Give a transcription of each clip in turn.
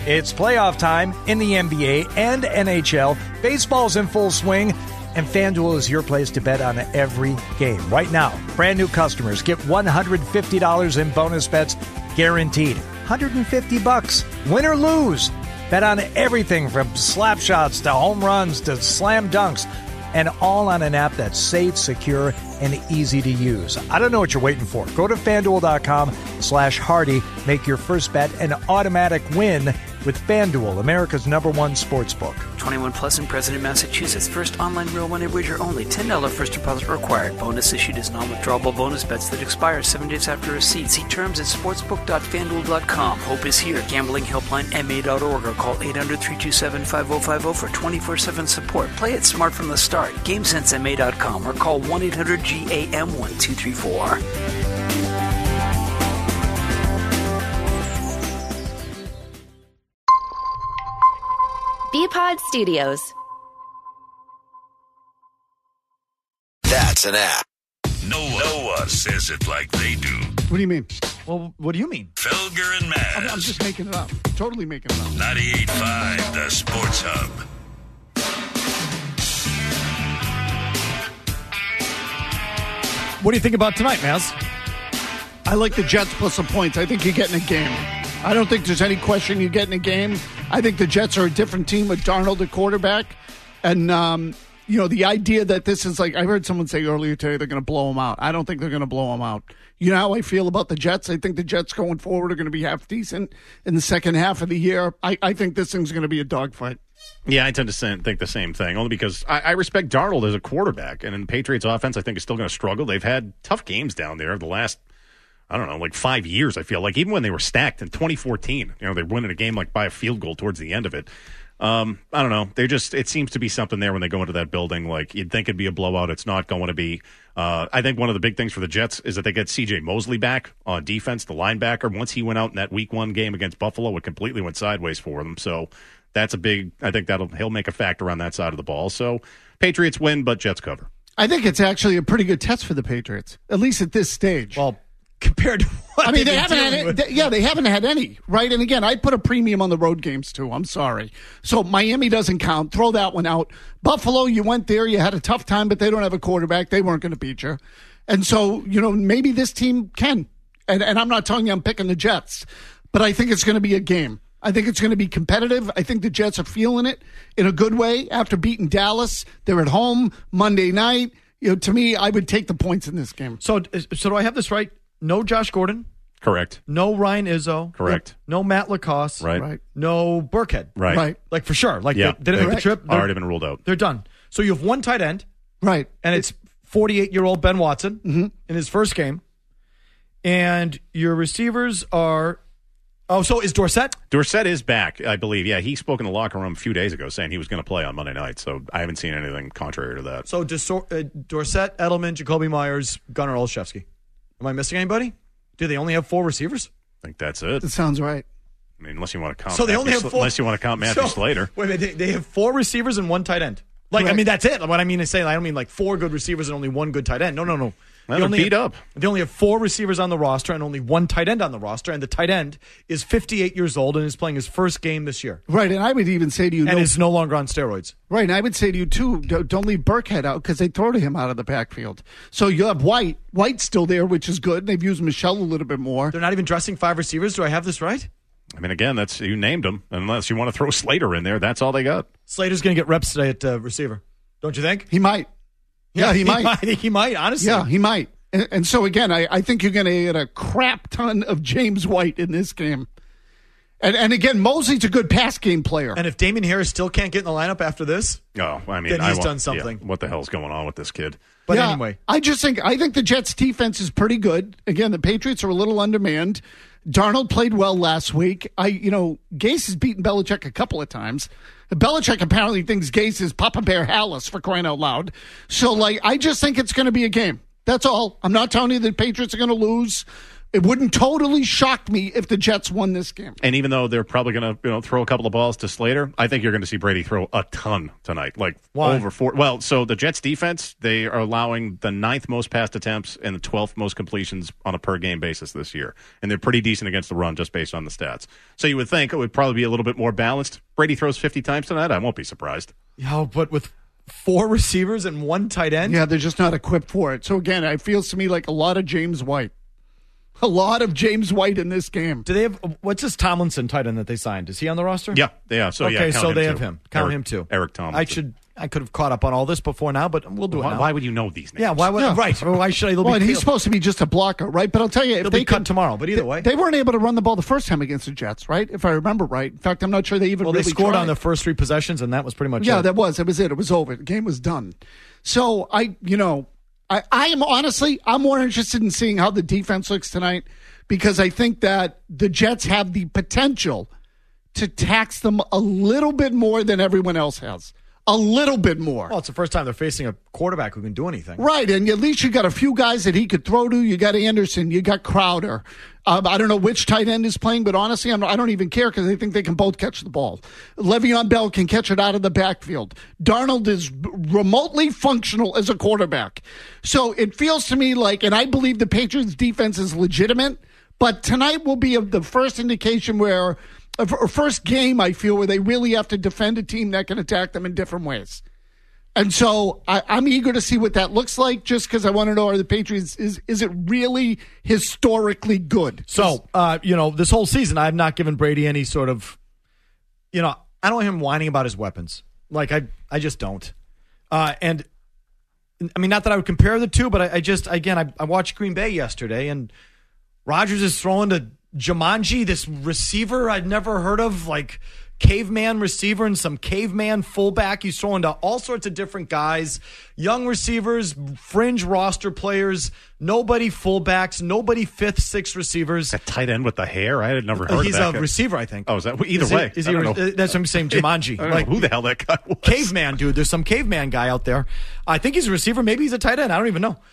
It's playoff time in the NBA and NHL. Baseball's in full swing, and FanDuel is your place to bet on every game. Right now, brand new customers get $150 in bonus bets guaranteed. $150, win or lose. Bet on everything from slap shots to home runs to slam dunks, and all on an app that's safe, secure, and easy to use. I don't know what you're waiting for. Go to FanDuel.com/Hardy. Make your first bet an automatic win with FanDuel, America's #1 sportsbook. 21 plus and present in Massachusetts. First online real money wager only. $10 first deposit required. Bonus issued as non-withdrawable bonus bets that expire 7 days after receipt. See terms at sportsbook.fanduel.com. Hope is here. Gambling helpline MA.org or call 800-327-5050 for 24/7 support. Play it smart from the start. GameSenseMA.com or call 1-800-GAM-1234. Bpod Studios. That's an app. No one says it like they do. What do you mean? Well, what do you mean? Felger and Maz. I'm just making it up. Totally making it up. 98.5, the Sports Hub. What do you think about tonight, Maz? I like the Jets plus some points. I think you're getting a game. I don't think there's any question you're getting a game. I think the Jets are a different team with Darnold at quarterback. And, the idea that this is like, I heard someone say earlier today they're going to blow them out. I don't think they're going to blow them out. You know how I feel about the Jets? I think the Jets going forward are going to be half decent in the second half of the year. I think this thing's going to be a dogfight. Yeah, I tend to think the same thing, only because I respect Darnold as a quarterback. And in the Patriots offense, I think is still going to struggle. They've had tough games down there the last, 5 years, I feel like. Even when they were stacked in 2014, they're winning a game by a field goal towards the end of it. I don't know. It seems to be something there when they go into that building. Like, you'd think it'd be a blowout. It's not going to be. I think one of the big things for the Jets is that they get C.J. Mosley back on defense, the linebacker. Once he went out in that Week 1 game against Buffalo, it completely went sideways for them. So that's a big. I think he'll make a factor on that side of the ball. So Patriots win, but Jets cover. I think it's actually a pretty good test for the Patriots, at least at this stage. Well, compared to what they haven't had any, right? And again, I put a premium on the road games too. I'm sorry. So Miami doesn't count. Throw that one out. Buffalo, you went there, you had a tough time, but they don't have a quarterback. They weren't going to beat you. And so, maybe this team can. And I'm not telling you I'm picking the Jets, but I think it's going to be a game. I think it's going to be competitive. I think the Jets are feeling it in a good way after beating Dallas. They're at home Monday night. To me, I would take the points in this game. So do I have this right? No Josh Gordon. Correct. No Ryan Izzo. Correct. No Matt LaCosse. Right. No Burkhead. Right. Like for sure. Like yeah, they didn't make the trip. They're already been ruled out. They're done. So you have one tight end. Right. And it's 48-year-old Ben Watson in his first game. And your receivers are... Oh, so is Dorsett? Dorsett is back, I believe. Yeah, he spoke in the locker room a few days ago saying he was going to play on Monday night, so I haven't seen anything contrary to that. So Dorsett, Edelman, Jacoby Myers, Gunnar Olszewski. Am I missing anybody? Do they only have 4 receivers? I think that's it. That sounds right. I mean, unless you want to count. So they only have 4. Unless you want to count Matthew Slater. Wait a minute, they have 4 receivers and 1 tight end. Like, right. I mean, that's it. What I mean is saying, I don't mean like 4 good receivers and only 1 good tight end. No. They only have 4 receivers on the roster and only 1 tight end on the roster, and the tight end is 58 years old and is playing his first game this year. Right, and I would even say to you... And is no longer on steroids. Right, and I would say to you, too, don't leave Burkhead out because they throw to him out of the backfield. So you have White. White's still there, which is good. They've used Michelle a little bit more. They're not even dressing 5 receivers. Do I have this right? I mean, again, you named them. Unless you want to throw Slater in there, that's all they got. Slater's going to get reps today at receiver. Don't you think? He might. Yeah, he might. I think he might, honestly. Yeah, he might. And so, again, I think you're going to get a crap ton of James White in this game. And again, Mosley's a good pass game player. And if Damian Harris still can't get in the lineup after this, then he's done something. Yeah, what the hell's going on with this kid? But anyway. I think the Jets' defense is pretty good. Again, the Patriots are a little undermanned. Darnold played well last week. Gase has beaten Belichick a couple of times. Belichick apparently thinks Gase is Papa Bear Hallis, for crying out loud. So, I just think it's going to be a game. That's all. I'm not telling you the Patriots are going to lose, It wouldn't totally shock me if the Jets won this game. And even though they're probably going to throw a couple of balls to Slater, I think you're going to see Brady throw a ton tonight. Like Why? over 4. Well, so the Jets defense, they are allowing the 9th most passed attempts and the 12th most completions on a per game basis this year. And they're pretty decent against the run just based on the stats. So you would think it would probably be a little bit more balanced. Brady throws 50 times tonight. I won't be surprised. Yeah, but with 4 receivers and 1 tight end? Yeah, they're just not equipped for it. So again, it feels to me like a lot of James White. A lot of James White in this game. Do they have what's this Tomlinson tight end that they signed? Is he on the roster? Yeah, they are. So okay, yeah, so they too. have him. Count him too. Eric Tomlinson. I could have caught up on all this before now, but we'll do it now. Why would you know these names? Yeah, why would right? Why should I? Well, and he's supposed to be just a blocker, right? But I'll tell you, if He'll they be cut tomorrow. But either way, they weren't able to run the ball the first time against the Jets, right? If I remember right. In fact, I'm not sure they even they really scored tried. on the first 3 possessions, and that was pretty much Yeah, it. that was. It was it. It was over. The game was done. So I am honestly, I'm more interested in seeing how the defense looks tonight because I think that the Jets have the potential to tax them a little bit more than everyone else has. A little bit more. Well, it's the first time they're facing a quarterback who can do anything. Right, and at least you got a few guys that he could throw to. You got Anderson, you got Crowder. I don't know which tight end is playing, but honestly, I don't even care because I think they can both catch the ball. Le'Veon Bell can catch it out of the backfield. Darnold is remotely functional as a quarterback. So it feels to me like, and I believe the Patriots' defense is legitimate, but tonight will be the first indication where, or first game, I feel, where they really have to defend a team that can attack them in different ways. And so I'm eager to see what that looks like just because I want to know, are the Patriots, is it really historically good? So, this whole season, I've not given Brady any sort of, I don't want him whining about his weapons. Like, I just don't. And, I mean, not that I would compare the two, but I watched Green Bay yesterday, and Rodgers is throwing to Jumanji, this receiver I'd never heard of, like caveman receiver and some caveman fullback. He's throwing to all sorts of different guys, young receivers, fringe roster players, nobody fullbacks, nobody 5th, 6th receivers. A tight end with the hair? I had never heard He's of that. He's a receiver, I think. Oh, is that? Either way. That's what I'm saying, Jumanji. I don't know who the hell that guy was. Caveman, dude. There's some caveman guy out there. I think he's a receiver. Maybe he's a tight end. I don't even know.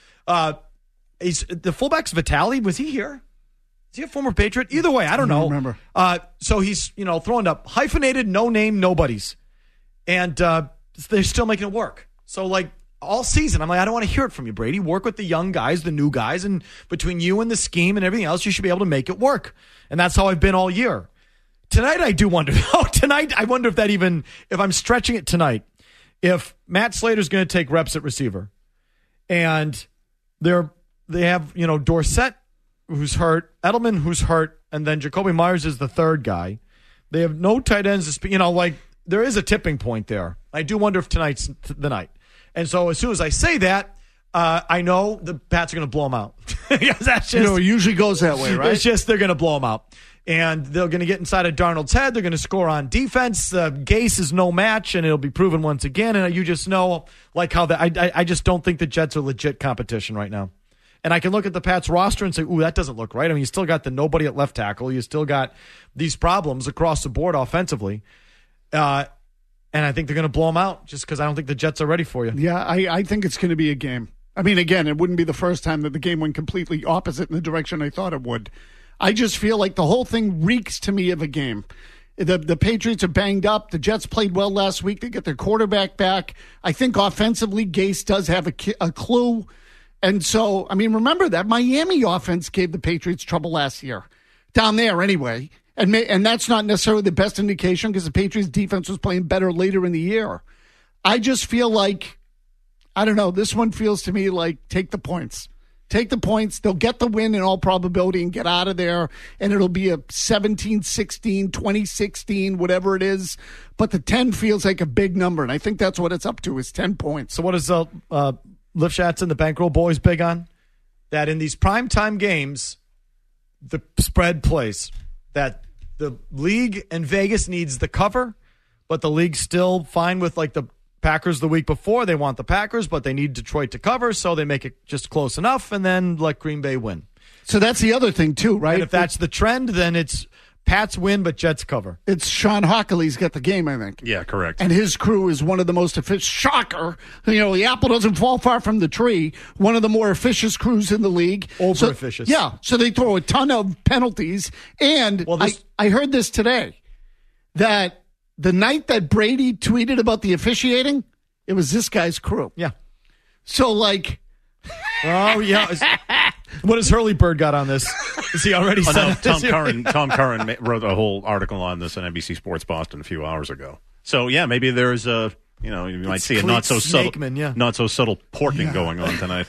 The fullback's Vitale. Was he here? Is he a former Patriot? Either way, I don't know. Remember. So he's, throwing up hyphenated, no-name nobodies. And they're still making it work. So, like, all season, I'm like, I don't want to hear it from you, Brady. Work with the young guys, the new guys, and between you and the scheme and everything else, you should be able to make it work. And that's how I've been all year. Tonight, I do wonder. Tonight, I wonder if I'm stretching it tonight, if Matt Slater's going to take reps at receiver, and they have, Dorsett, who's hurt, Edelman, who's hurt, and then Jacoby Myers is the third guy. They have no tight ends. There is a tipping point there. I do wonder if tonight's the night. And so as soon as I say that, I know the Pats are going to blow them out. That's just, it usually goes that way, right? It's just they're going to blow them out. And they're going to get inside of Darnold's head. They're going to score on defense. Gase is no match, and it'll be proven once again. And you just know, like how I just don't think the Jets are legit competition right now. And I can look at the Pats roster and say, ooh, that doesn't look right. I mean, you still got the nobody at left tackle. You still got these problems across the board offensively. And I think they're going to blow them out just because I don't think the Jets are ready for you. Yeah, I think it's going to be a game. I mean, again, it wouldn't be the first time that the game went completely opposite in the direction I thought it would. I just feel like the whole thing reeks to me of a game. The Patriots are banged up. The Jets played well last week. They get their quarterback back. I think offensively, Gase does have a clue. And so, I mean, remember that Miami offense gave the Patriots trouble last year. Down there anyway. And that's not necessarily the best indication because the Patriots defense was playing better later in the year. I just feel like, I don't know, this one feels to me like take the points. Take the points. They'll get the win in all probability and get out of there. And it'll be a 17-16, 20-16, whatever it is. But the 10 feels like a big number. And I think that's what it's up to is 10 points. So what is Lifshatz and the Bankroll Boys big on? That in these primetime games, the spread plays. That the league and Vegas needs the cover, but the league's still fine with like the Packers the week before. They want the Packers, but they need Detroit to cover, so they make it just close enough and then let Green Bay win. So that's the other thing too, right? And if that's the trend, then it's Pats win, but Jets cover. It's Sean Hockley's got the game, I think. Yeah, correct. And his crew is one of the most efficient. Shocker. The apple doesn't fall far from the tree. One of the more efficient crews in the league. Over-efficient. Yeah, so they throw a ton of penalties. And I heard this today, that the night that Brady tweeted about the officiating, it was this guy's crew. Yeah. So, oh, yeah. What has Hurley Bird got on this? Is he already Tom Curran wrote a whole article on this on NBC Sports Boston a few hours ago. So, yeah, maybe there's you might see a not so subtle porking going on tonight.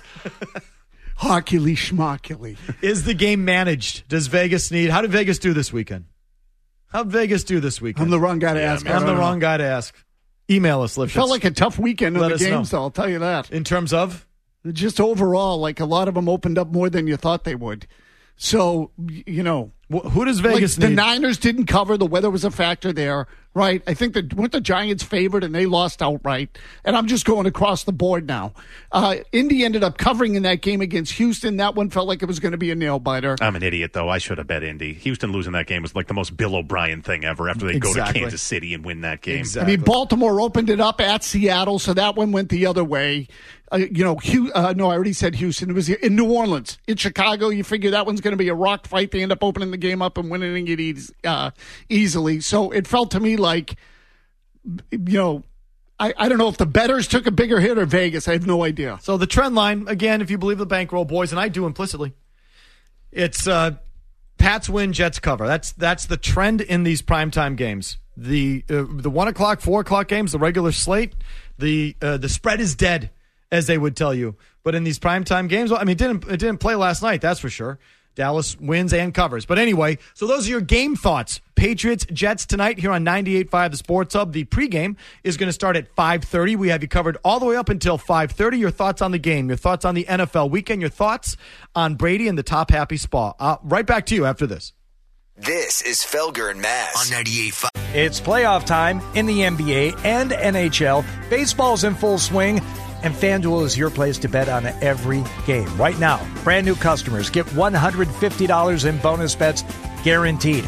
Hockey schmockily. Is the game managed? Does Vegas need? How did Vegas do this weekend? I'm the wrong guy to ask. I'm the wrong guy to ask. Email us, Lifshitz. Felt like a tough weekend in the games, though, I'll tell you that. In terms of? Just overall, a lot of them opened up more than you thought they would. So, who does Vegas need? The Niners didn't cover. The weather was a factor there, right? I think weren't the Giants favored and they lost outright. And I'm just going across the board now. Indy ended up covering in that game against Houston. That one felt like it was going to be a nail-biter. I'm an idiot, though. I should have bet Indy. Houston losing that game was like the most Bill O'Brien thing ever after they go to Kansas City and win that game. Exactly. Baltimore opened it up at Seattle, so that one went the other way. No, I already said Houston. It was in New Orleans. In Chicago, you figure that one's going to be a rock fight. They end up opening the game up and winning it easily. So it felt to me like, I don't know if the bettors took a bigger hit or Vegas. I have no idea. So the trend line, again, if you believe the bankroll, boys, and I do implicitly, it's Pats win, Jets cover. That's the trend in these primetime games. The 1 o'clock, 4 o'clock games, the regular slate, the spread is dead, as they would tell you. But in these primetime games, it didn't play last night, that's for sure. Dallas wins and covers. But anyway, so those are your game thoughts. Patriots, Jets tonight here on 98.5 The Sports Hub. The pregame is going to start at 5:30. We have you covered all the way up until 5:30. Your thoughts on the game, your thoughts on the NFL weekend, your thoughts on Brady and the top happy spa. Right back to you after this. This is Felger and Mazz on 98.5. It's playoff time in the NBA and NHL. Baseball's in full swing. And FanDuel is your place to bet on every game. Right now, brand new customers get $150 in bonus bets guaranteed.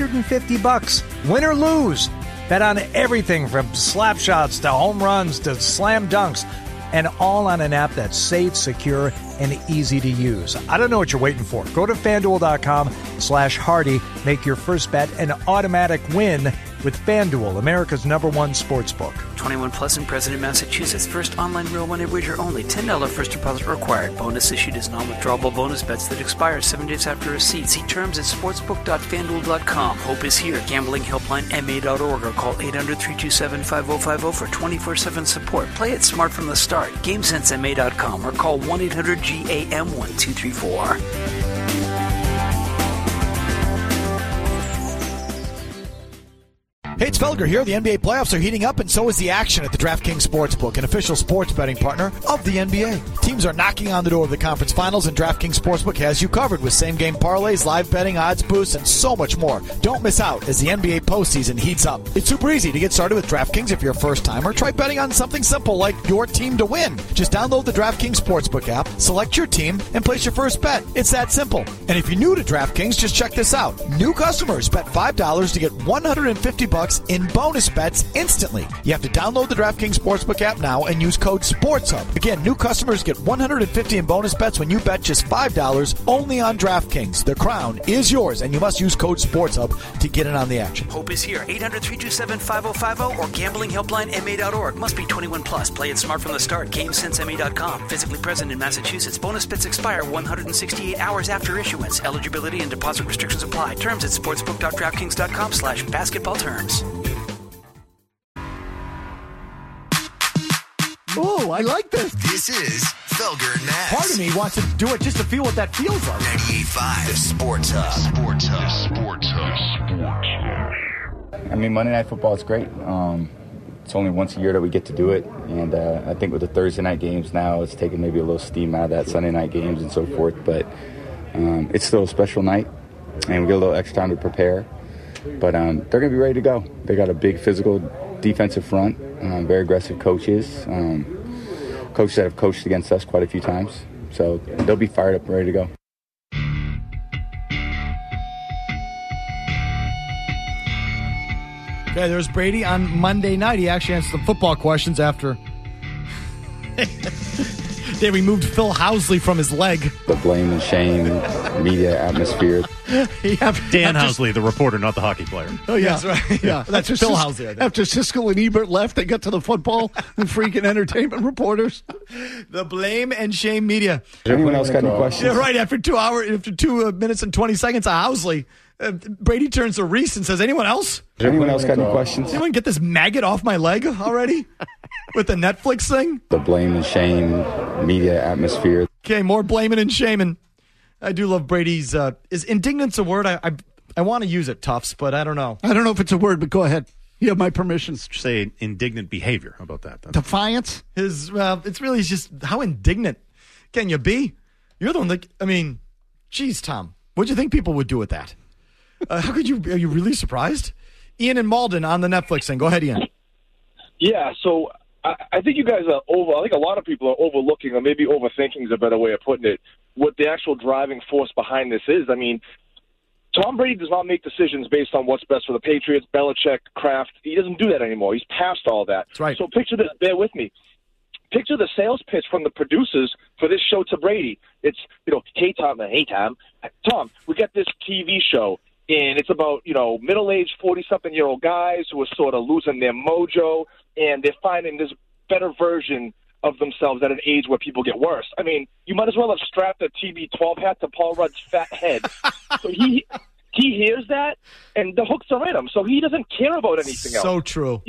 $150, win or lose. Bet on everything from slap shots to home runs to slam dunks. And all on an app that's safe, secure, and easy to use. I don't know what you're waiting for. Go to FanDuel.com/Hardy. Make your first bet an automatic win with FanDuel, America's #1 sportsbook. 21 plus and present in Massachusetts. First online real money wager only. $10 first deposit required. Bonus issued as non-withdrawable bonus bets that expire 7 days after receipt. See terms at sportsbook.fanduel.com. Hope is here. Gambling helpline MA.org or call 800-327-5050 for 24/7 support. Play it smart from the start. GameSenseMA.com or call 1-800-GAM-1234. Hey, it's Felger here. The NBA playoffs are heating up, and so is the action at the DraftKings Sportsbook, an official sports betting partner of the NBA. Teams are knocking on the door of the conference finals, and DraftKings Sportsbook has you covered with same-game parlays, live betting, odds boosts, and so much more. Don't miss out as the NBA postseason heats up. It's super easy to get started with DraftKings if you're a first-timer. Try betting on something simple like your team to win. Just download the DraftKings Sportsbook app, select your team, and place your first bet. It's that simple. And if you're new to DraftKings, just check this out. New customers bet $5 to get $150 in bonus bets instantly. You have to download the DraftKings Sportsbook app now and use code SPORTSHUB. Again, new customers get $150 in bonus bets when you bet just $5 only on DraftKings. The crown is yours, and you must use code SPORTSHUB to get in on the action. Hope is here. 800-327-5050 or gamblinghelplinema.org. Must be 21 plus. Play it smart from the start. GameSenseMA.com. Physically present in Massachusetts. Bonus bets expire 168 hours after issuance. Eligibility and deposit restrictions apply. Terms at sportsbook.draftkings.com/basketball terms. Oh, I like this. This is Felger and Mazz. Part of me wants to do it just to feel what that feels like. 98.5 The Sports Hub. Sports Hub. Sports Hub. I mean, Monday Night Football is great. It's only once a year that we get to do it, and I think with the Thursday night games now, it's taking maybe a little steam out of that Sunday night games and so forth, but it's still a special night, and we get a little extra time to prepare, but they're going to be ready to go. They got a big physical defensive front, very aggressive coaches, coaches that have coached against us quite a few times, so they'll be fired up and ready to go. Okay, there's Brady on Monday night. He actually answered some football questions after they removed Phil Housley from his leg. The blame and shame media atmosphere. Dan Housley, the reporter, not the hockey player. Oh, yeah. That's right. Yeah. That's Phil Housley. I think. After Siskel and Ebert left, they got to the football and freaking entertainment reporters. The blame and shame media. Does anyone else got any questions? Yeah, right. After 2 minutes and 20 seconds of Housley, Brady turns to Reese and says, anyone else? Does anyone else got any questions? Anyone get this maggot off my leg already? With the Netflix thing? The blame and shame media atmosphere. Okay, more blaming and shaming. I do love Brady's. Is indignant's a word? I want to use it, Tufts, but I don't know. I don't know if it's a word, but go ahead. You have my permission. Say indignant behavior. How about that? Defiance? It's really just how indignant can you be? You're the one that, geez, Tom, what'd you think people would do with that? How could you, are you really surprised? Ian and Malden on the Netflix thing. Go ahead, Ian. Yeah, so I think you guys are I think a lot of people are overlooking, or maybe overthinking is a better way of putting it, what the actual driving force behind this is. I mean, Tom Brady does not make decisions based on what's best for the Patriots, Belichick, Kraft. He doesn't do that anymore. He's past all that. That's right. So picture this, bear with me. Picture the sales pitch from the producers for this show to Brady. It's, hey, Tom, we got this TV show, and it's about, middle-aged 40-something-year-old guys who are sort of losing their mojo, and they're finding this better version of themselves at an age where people get worse. I mean, you might as well have strapped a TB12 hat to Paul Rudd's fat head. So he hears that, and the hooks are in him, so he doesn't care about anything else. So true.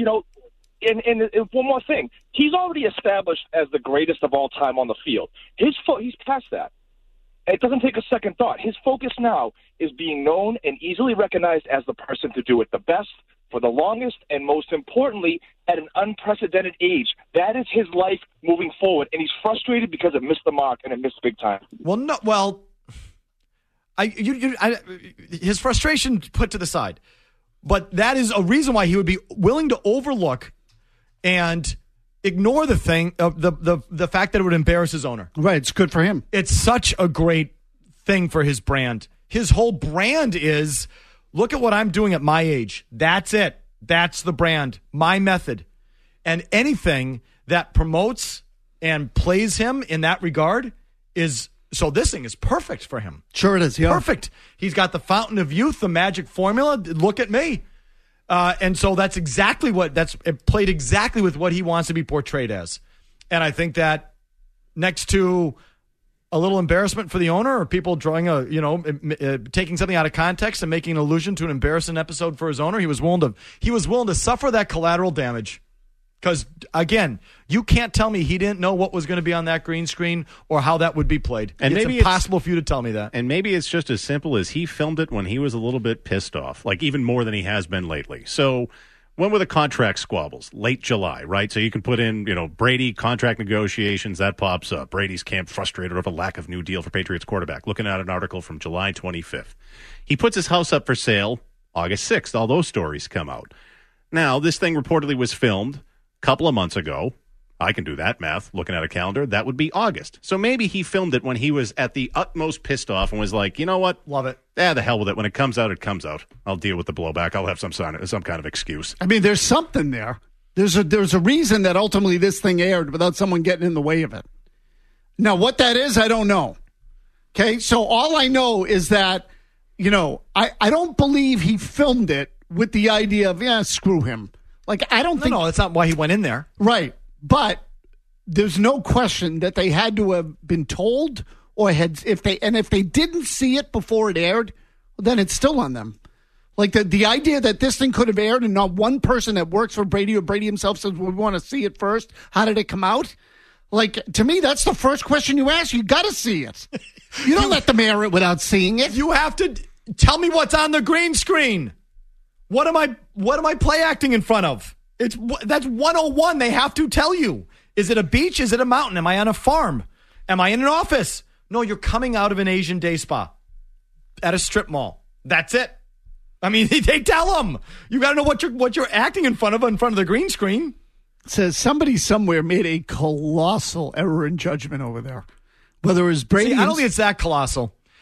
And one more thing. He's already established as the greatest of all time on the field. He's past that. It doesn't take a second thought. His focus now is being known and easily recognized as the person to do it the best, for the longest, and most importantly, at an unprecedented age. That is his life moving forward, and he's frustrated because it missed the mark, and it missed big time. His frustration put to the side, but that is a reason why he would be willing to overlook and ignore the thing of the fact that it would embarrass his owner. Right, it's good for him. It's such a great thing for his brand. His whole brand is, look at what I'm doing at my age. That's it. That's the brand, my method. And anything that promotes and plays him in that regard is, so this thing is perfect for him. Sure it is, yeah. Perfect. He's got the fountain of youth, the magic formula. Look at me. And so that's exactly it played exactly with what he wants to be portrayed as. And I think that next to a little embarrassment for the owner, or people drawing taking something out of context and making an allusion to an embarrassing episode for his owner, he was willing to suffer that collateral damage. Because, again, you can't tell me he didn't know what was going to be on that green screen or how that would be played. And it's impossible for you to tell me that. And maybe it's just as simple as he filmed it when he was a little bit pissed off, like even more than he has been lately. So when were the contract squabbles? Late July, right? So you can put in, Brady, contract negotiations, that pops up. Brady's camp frustrated over lack of new deal for Patriots quarterback. Looking at an article from July 25th. He puts his house up for sale August 6th. All those stories come out. Now, this thing reportedly was filmed couple of months ago. I can do that math, looking at a calendar. That would be August. So maybe he filmed it when he was at the utmost pissed off and was like, you know what? Love it. The hell with it. When it comes out, it comes out. I'll deal with the blowback. I'll have some kind of excuse. I mean, there's something there. There's a reason that ultimately this thing aired without someone getting in the way of it. Now, what that is, I don't know. Okay, so all I know is that, I don't believe he filmed it with the idea of, screw him. Like, I don't think... No, that's not why he went in there. Right. But there's no question that they had to have been told, or if they didn't see it before it aired, then it's still on them. Like, the idea that this thing could have aired and not one person that works for Brady or Brady himself says, we want to see it first. How did it come out? Like, to me, that's the first question you ask. You got to see it. You don't let them air it without seeing it. You have to tell me what's on the green screen. What am I play acting in front of? That's 101. They have to tell you. Is it a beach? Is it a mountain? Am I on a farm? Am I in an office? No, you're coming out of an Asian day spa at a strip mall. That's it. I mean, they tell them. You got to know what you're acting in front of the green screen. It says somebody somewhere made a colossal error in judgment over there. Whether it was Brady. I don't think it's that colossal.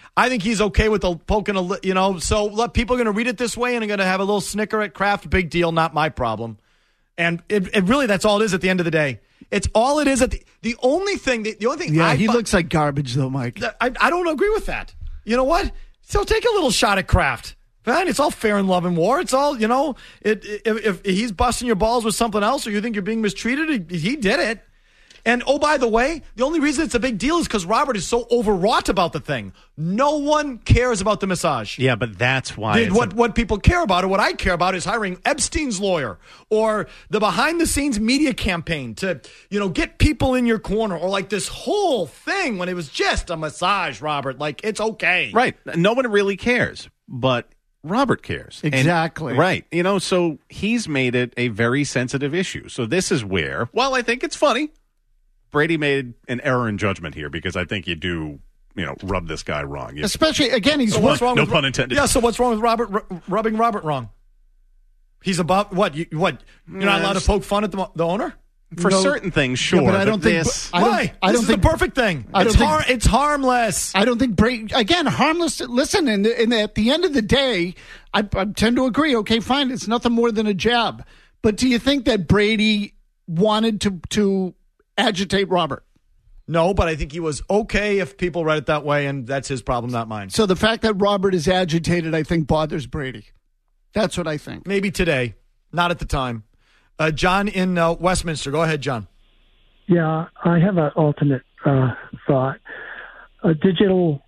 I think he's okay with the poking so people are going to read it this way and are going to have a little snicker at Kraft. Big deal, not my problem. And it really, that's all it is at the end of the day. It's all it is at the only thing. Yeah, he looks like garbage though, Mike. I don't agree with that. You know what? So take a little shot at Kraft. Fine, it's all fair in love and war. It's all, if he's busting your balls with something else or you think you're being mistreated, he did it. And, oh, by the way, the only reason it's a big deal is because Robert is so overwrought about the thing. No one cares about the massage. Yeah, but that's why. What people care about, or what I care about, is hiring Epstein's lawyer or the behind-the-scenes media campaign to, get people in your corner, or like this whole thing when it was just a massage, Robert. Like, it's okay. Right. No one really cares, but Robert cares. Exactly. Right. So he's made it a very sensitive issue. So this is where, well, I think it's funny. Brady made an error in judgment here because I think you do, rub this guy wrong. Especially, again, he's what's wrong no with, pun intended. Yeah, so what's wrong with Robert rubbing Robert wrong? He's about what? You're not allowed to poke fun at the owner? For certain things, sure. Yeah, but I don't think this. Why? This is the perfect thing. It's harmless. I don't think Brady, again, harmless. Listen, and at the end of the day, I tend to agree. Okay, fine, it's nothing more than a jab. But do you think that Brady wanted to agitate Robert? No, but I think he was okay if people read it that way, and that's his problem, not mine. So the fact that Robert is agitated, I think, bothers Brady. That's what I think. Maybe today, not at the time. John in Westminster. Go ahead, John. Yeah, I have an alternate thought. A digital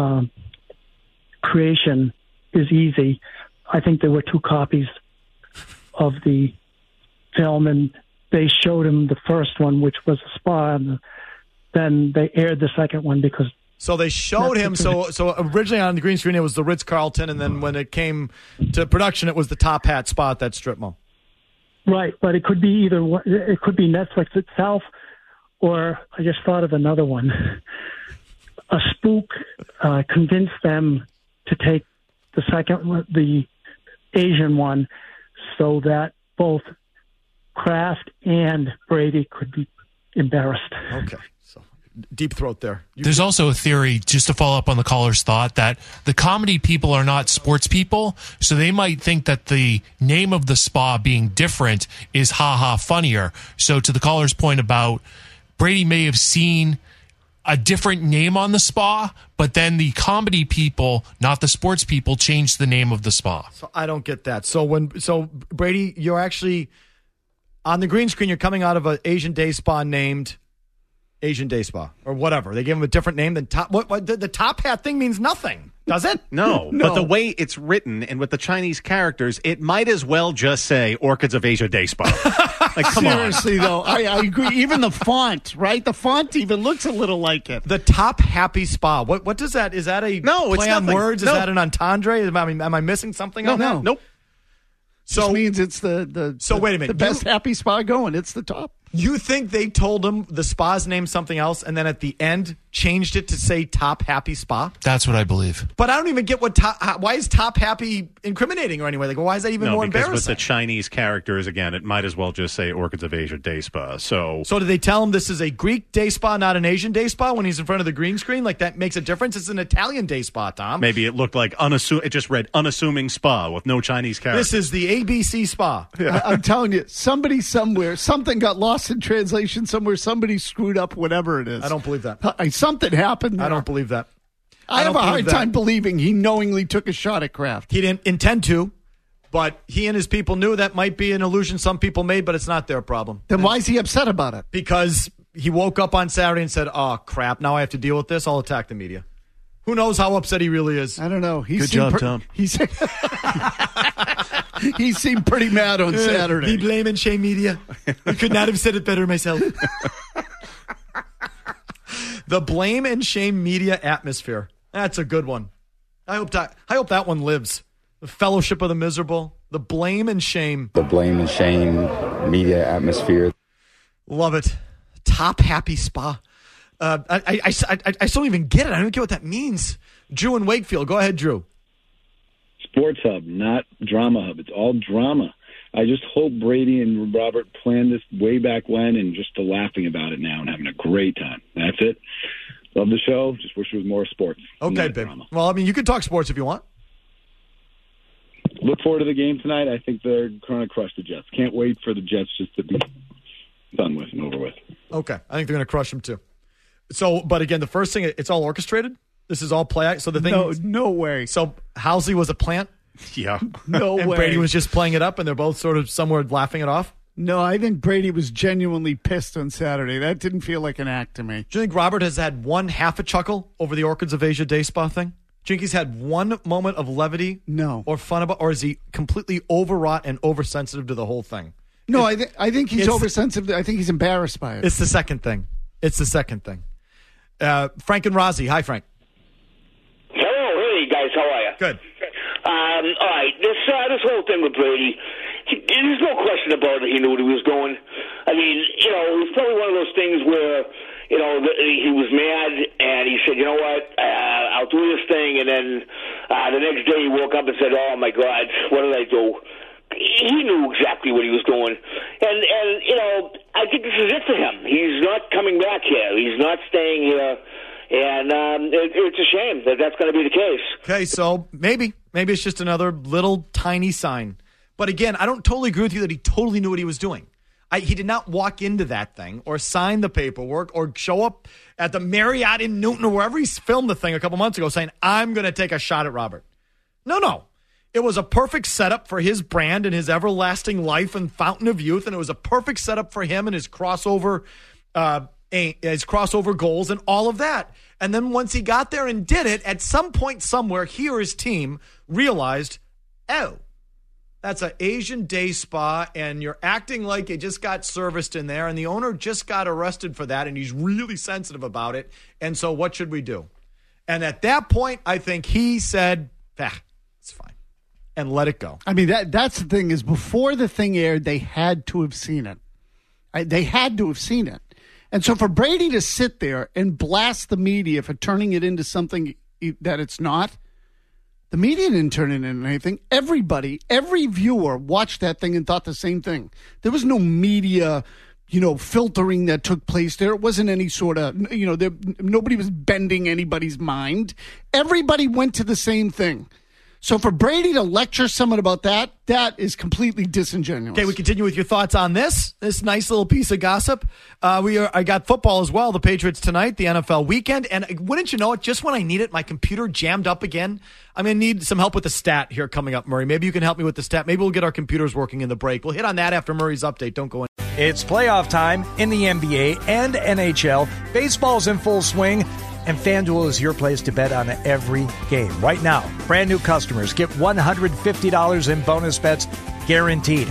creation is easy. I think there were 2 copies of the film, and they showed him the first one, which was a spa, and then they aired the second one because. So they showed him. So originally on the green screen it was the Ritz-Carlton, and then when it came to production, it was the Top Hat spa at that strip mall. Right, but it could be either. It could be Netflix itself, or I just thought of another one. A spook convinced them to take the Asian one, so that both Kraft and Brady could be embarrassed. Okay, so deep throat there. There's also a theory, just to follow up on the caller's thought, that the comedy people are not sports people, so they might think that the name of the spa being different is ha-ha funnier. So to the caller's point about Brady may have seen a different name on the spa, but then the comedy people, not the sports people, changed the name of the spa. So I don't get that. So Brady, you're actually on the green screen, you're coming out of an Asian day spa named Asian Day Spa or whatever. They gave him a different name than Top. The Top Hat thing means nothing, does it? No, but the way it's written and with the Chinese characters, it might as well just say Orchids of Asia Day Spa. Like, come Seriously, though, I agree. Even the font, right? The font even looks a little like it. The Top Happy Spa. What does that? Is that a play on words? No. Is that an entendre? Am I missing something on that? Nope. So just means it's the wait a minute. The best happy spa going. It's the top. You think they told him the spa's name something else and then at the end changed it to say Top Happy Spa? That's what I believe. But I don't even get why is Top Happy incriminating or anyway? Like, why is that even more embarrassing? Because with the Chinese characters, again, it might as well just say Orchids of Asia Day Spa. So did they tell him this is a Greek day spa, not an Asian day spa when he's in front of the green screen? Like, that makes a difference? It's an Italian day spa, Tom. Maybe it looked like it just read unassuming spa with no Chinese characters. This is the ABC Spa. Yeah. I'm telling you, somebody somewhere, something got lost in translation somewhere. Somebody screwed up whatever it is. I don't believe that. Something happened there. I don't believe that. I have a hard time believing he knowingly took a shot at Kraft. He didn't intend to, but he and his people knew that might be an illusion some people made, but it's not their problem. Then why is he upset about it? Because he woke up on Saturday and said, oh, crap, now I have to deal with this. I'll attack the media. Who knows how upset he really is? I don't know. Good job, Tom. He seemed pretty mad on Saturday. The blame and shame media. I could not have said it better myself. The blame and shame media atmosphere. That's a good one. I hope that one lives. The fellowship of the miserable. The blame and shame. The blame and shame media atmosphere. Love it. Top Happy Spa. I still don't even get it. I don't get what that means. Drew in Wakefield. Go ahead, Drew. Sports Hub, not Drama Hub. It's all drama. I just hope Brady and Robert planned this way back when and just are laughing about it now and having a great time. That's it. Love the show. Just wish there was more sports. Okay, babe. Well, I mean, you can talk sports if you want. Look forward to the game tonight. I think they're going to crush the Jets. Can't wait for the Jets just to be done with and over with. Okay. I think they're going to crush them too. So, but again, the first thing, it's all orchestrated. This is all play. So the thing, no way. So Housley was a plant. Yeah. No and way. Brady was just playing it up, and they're both sort of somewhere laughing it off. No, I think Brady was genuinely pissed on Saturday. That didn't feel like an act to me. Do you think Robert has had one half a chuckle over the Orchids of Asia Day Spa thing? Do you think he's had one moment of levity? No. Or fun about, or is he completely overwrought and oversensitive to the whole thing? No, I think he's oversensitive. I think he's embarrassed by it. It's the second thing. Frank and Rozzy. Hi, Frank. Hello. Hey, guys. How are you? Good. All right. This whole thing with Brady, there's no question about it. He knew what he was doing. I mean, it was probably one of those things where, he was mad and he said, you know what, I'll do this thing. And then the next day he woke up and said, oh, my God, what did I do? He knew exactly what he was doing. And I think this is it for him. He's not coming back here. He's not staying here. And it's a shame that that's going to be the case. Okay, so maybe it's just another little tiny sign. But again, I don't totally agree with you that he totally knew what he was doing. He did not walk into that thing or sign the paperwork or show up at the Marriott in Newton or wherever he filmed the thing a couple months ago saying, I'm going to take a shot at Robert. No. It was a perfect setup for his brand and his everlasting life and fountain of youth, and it was a perfect setup for him and his crossover goals and all of that. And then once he got there and did it, at some point somewhere, he or his team realized, oh, that's an Asian day spa, and you're acting like you just got serviced in there, and the owner just got arrested for that, and he's really sensitive about it. And so what should we do? And at that point, I think he said, it's fine, and let it go. I mean, that's the thing is before the thing aired, they had to have seen it. They had to have seen it. And so for Brady to sit there and blast the media for turning it into something that it's not, the media didn't turn it into anything. Everybody, every viewer watched that thing and thought the same thing. There was no media, filtering that took place there. It wasn't any sort of, nobody was bending anybody's mind. Everybody went to the same thing. So for Brady to lecture someone about that is completely disingenuous. Okay, we continue with your thoughts on this nice little piece of gossip. I got football as well, the Patriots tonight, the NFL weekend, and wouldn't you know it, just when I need it, my computer jammed up again. I'm going to need some help with the stat here coming up, Murray. Maybe you can help me with the stat. Maybe we'll get our computers working in the break. We'll hit on that after Murray's update. Don't go in. It's playoff time in the NBA and NHL. Baseball's in full swing. And FanDuel is your place to bet on every game. Right now, brand new customers get $150 in bonus bets guaranteed.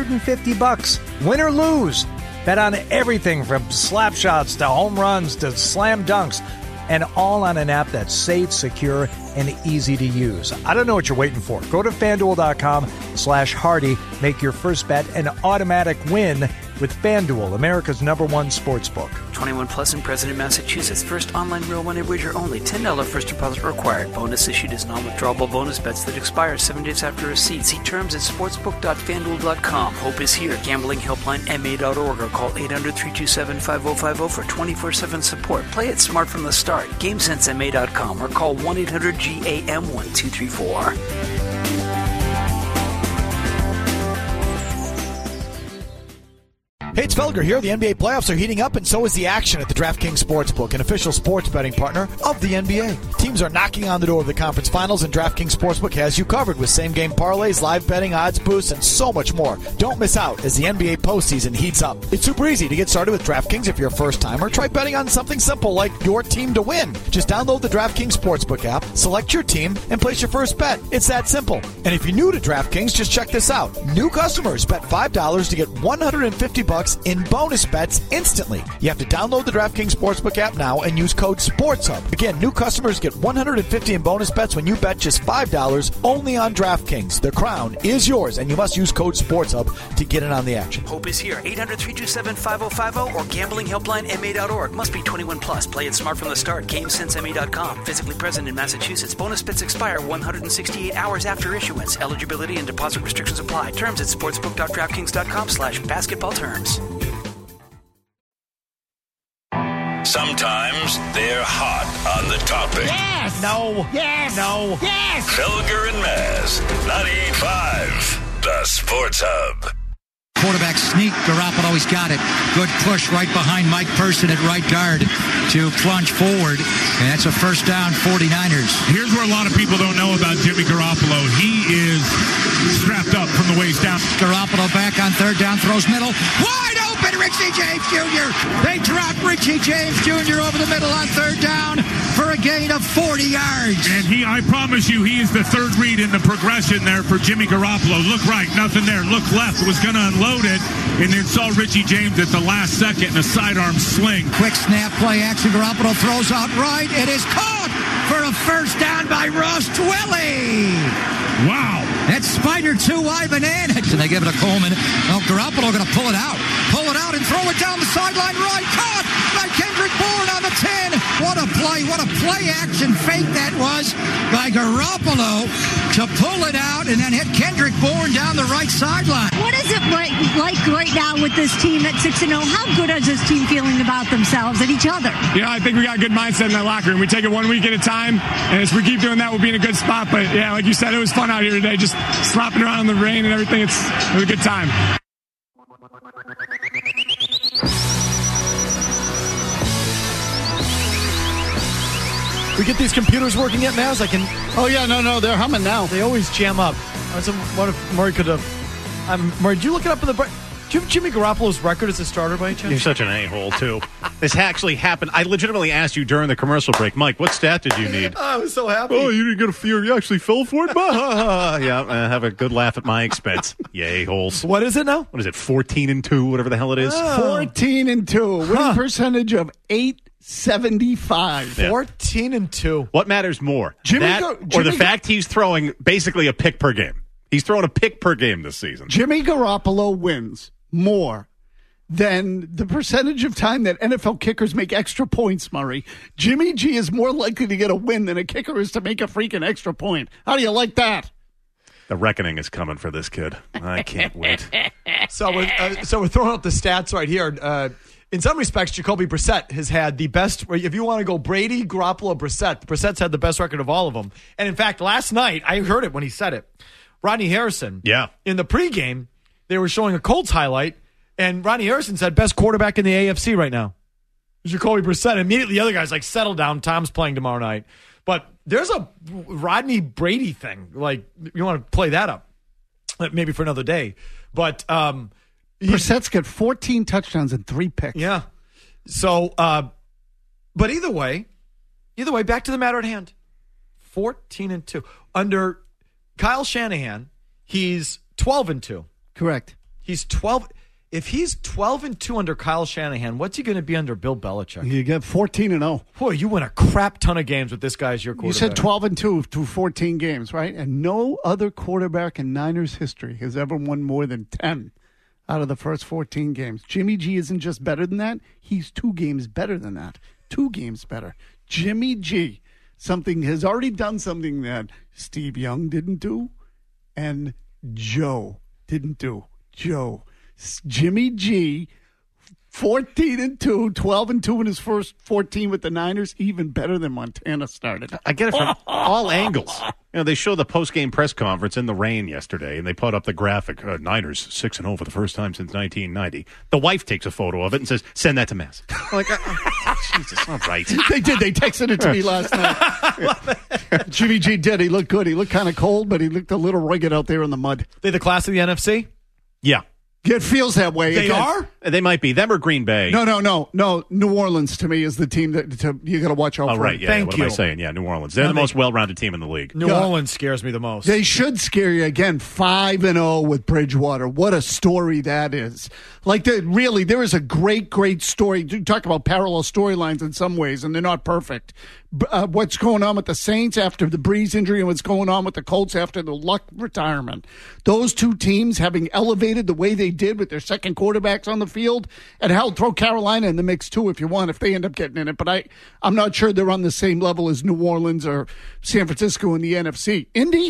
$150, win or lose. Bet on everything from slap shots to home runs to slam dunks. And all on an app that's safe, secure, and easy to use. I don't know what you're waiting for. Go to FanDuel.com/Hardy. Make your first bet an automatic win with FanDuel, America's #1 sportsbook. 21 plus and present in Massachusetts. First online real money wager only. $10 first deposit required. Bonus issued as non-withdrawable bonus bets that expire 7 days after receipt. See terms at sportsbook.fanduel.com. Hope is here. Gambling helpline MA.org or call 800-327-5050 for 24/7 support. Play it smart from the start. GameSenseMA.com or call 1-800-GAM-1234. Hey, it's Felger here. The NBA playoffs are heating up, and so is the action at the DraftKings Sportsbook, an official sports betting partner of the NBA. Teams are knocking on the door of the conference finals, and DraftKings Sportsbook has you covered with same-game parlays, live betting, odds boosts, and so much more. Don't miss out as the NBA postseason heats up. It's super easy to get started with DraftKings if you're a first-timer. Try betting on something simple like your team to win. Just download the DraftKings Sportsbook app, select your team, and place your first bet. It's that simple. And if you're new to DraftKings, just check this out. New customers bet $5 to get $150 in bonus bets instantly. You have to download the DraftKings Sportsbook app now and use code SPORTSHUB. Again, new customers get $150 in bonus bets when you bet just $5 only on DraftKings. The crown is yours, and you must use code SPORTSHUB to get in on the action. Hope is here. 800-327-5050 or gamblinghelplinema.org. Must be 21 plus. Play it smart from the start. GameSenseMA.com. Physically present in Massachusetts. Bonus bets expire 168 hours after issuance. Eligibility and deposit restrictions apply. Terms at sportsbook.draftkings.com/basketball terms. Sometimes they're hot on the topic. Yes! No. Yes! No. Yes! Felger and Maz, 98.5, the Sports Hub. Quarterback sneak. Garoppolo always got it. Good push right behind Mike Person at right guard to plunge forward. And that's a first down, 49ers. Here's where a lot of people don't know about Jimmy Garoppolo. He is strapped up from the waist down. Garoppolo back on third down, throws middle. Wide open, Richie James Jr. They drop Richie James Jr. over the middle on third down for a gain of 40 yards. And I promise you, he is the third read in the progression there for Jimmy Garoppolo. Look right, nothing there. Look left, was going to unload it, and then saw Richie James at the last second in a sidearm sling. Quick snap, play action. Garoppolo throws out right. It is caught for a first down by Ross Twilley. Wow. That's Spider 2, Ivan Annex. And they give it to Coleman. Well, Garoppolo going to pull it out and throw it down the sideline right. Caught by Kendrick Bourne on the 10. What a play action fake that was by Garoppolo to pull it out and then hit Kendrick Bourne down the right sideline. What is it like right now with this team at 6-0? How good is this team feeling about themselves and each other? I think we got a good mindset in that locker room. We take it 1 week at a time, and as we keep doing that, we'll be in a good spot. But yeah, like you said, it was fun out here today, just slopping around in the rain and everything. It was a good time. We get these computers working yet, Maz? Oh, yeah, no, they're humming now. They always jam up. What if Murray could have... Murray, did you look it up in the... Do you have Jimmy Garoppolo's record as a starter by any chance? You're such an a-hole, too. This actually happened. I legitimately asked you during the commercial break, Mike, what stat did you need? I was so happy. Oh, you didn't get a fear. You actually fell for it? Yeah, have a good laugh at my expense. Yay, holes. What is it now? What is it, 14-2, whatever the hell it is? 14-2. Winning percentage of 875. Yeah. 14-2. What matters more? Or the fact he's throwing basically a pick per game? He's throwing a pick per game this season. Jimmy Garoppolo wins more than the percentage of time that NFL kickers make extra points, Murray. Jimmy G is more likely to get a win than a kicker is to make a freaking extra point. How do you like that? The reckoning is coming for this kid. I can't wait. So we're throwing out the stats right here. In some respects, Jacoby Brissett has had the best. If you want to go Brady, Garoppolo, Brissett's had the best record of all of them. And in fact, last night, I heard it when he said it. Rodney Harrison. Yeah. In the pregame, they were showing a Colts highlight, and Rodney Harrison said, best quarterback in the AFC right now. Jacoby Brissett. Immediately, the other guy's like, settle down. Tom's playing tomorrow night. But there's a Rodney Brady thing. Like, you want to play that up. Maybe for another day. But Brissett's got 14 touchdowns and 3 picks. Yeah. So, but either way, back to the matter at hand. 14-2. Under Kyle Shanahan, he's 12-2. Correct. He's 12. If he's 12-2 under Kyle Shanahan, what's he going to be under Bill Belichick? You get 14-0. Boy, you win a crap ton of games with this guy as your quarterback. You said 12-2 through 14 games, right? And no other quarterback in Niners history has ever won more than 10 out of the first 14 games. Jimmy G isn't just better than that. He's 2 games better than that. 2 games better. Jimmy G has already done something that Steve Young didn't do and Joe didn't do. Jimmy G, 14-2, 12-2 in his first 14 with the Niners, even better than Montana started. I get it from all angles. They show the post-game press conference in the rain yesterday, and they put up the graphic. Niners 6-0 for the first time since 1990. The wife takes a photo of it and says, "Send that to Mass." I'm like, Jesus, all right. They did. They texted it to me last night. Jimmy G did. He looked good. He looked kind of cold, but he looked a little rugged out there in the mud. They the class of the NFC? Yeah. It feels that way. They are? They might be. Them or Green Bay. No. New Orleans, to me, is the team that you got to watch out for. Oh, right. Yeah. What am I saying? Yeah, New Orleans. They're the most well-rounded team in the league. New Orleans scares me the most. They should scare you again. 5-0 with Bridgewater. What a story that is. Like, there is a great story. You talk about parallel storylines in some ways, and they're not perfect. What's going on with the Saints after the Breeze injury and what's going on with the Colts after the Luck retirement. Those 2 teams having elevated the way they did with their second quarterbacks on the field, and hell, throw Carolina in the mix too if you want, if they end up getting in it. But I'm not sure they're on the same level as New Orleans or San Francisco in the NFC. Indy,